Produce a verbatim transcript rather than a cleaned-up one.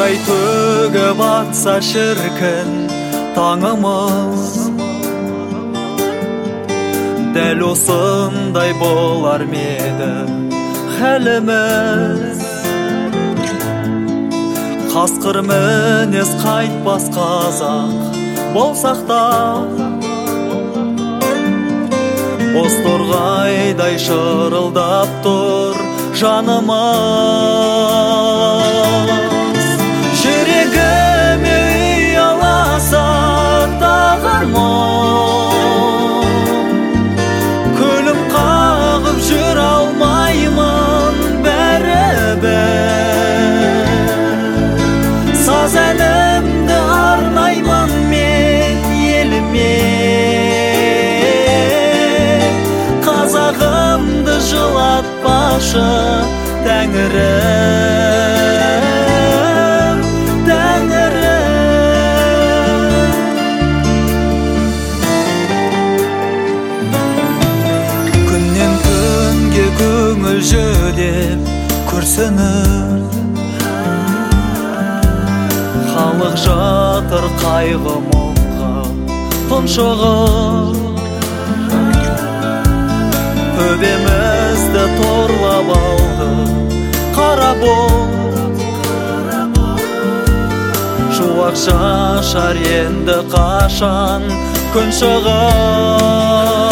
Ай төгіп атса шіркін таңымыз, дәл осындай болар меді хәліміз. Қасқыр мінез қайтпас қазақ болсақ та, бозторғайдай шырылдап тұр жанымыз. Жүрегіме ұяласа тағар мұң, күлім қағып жүр алмаймын бәрібір. Саз әнімді арнаймын мен еліме, қазағымды жылатпашы Тәңірім, Тәңірім. Күннен күнге көңіл жүдеп күрсініп, халық жатыр қайғы мұңға тұншығып. Төбемізді торлап алды қара бұлт, шуақ шашар енді қашан күн шығар.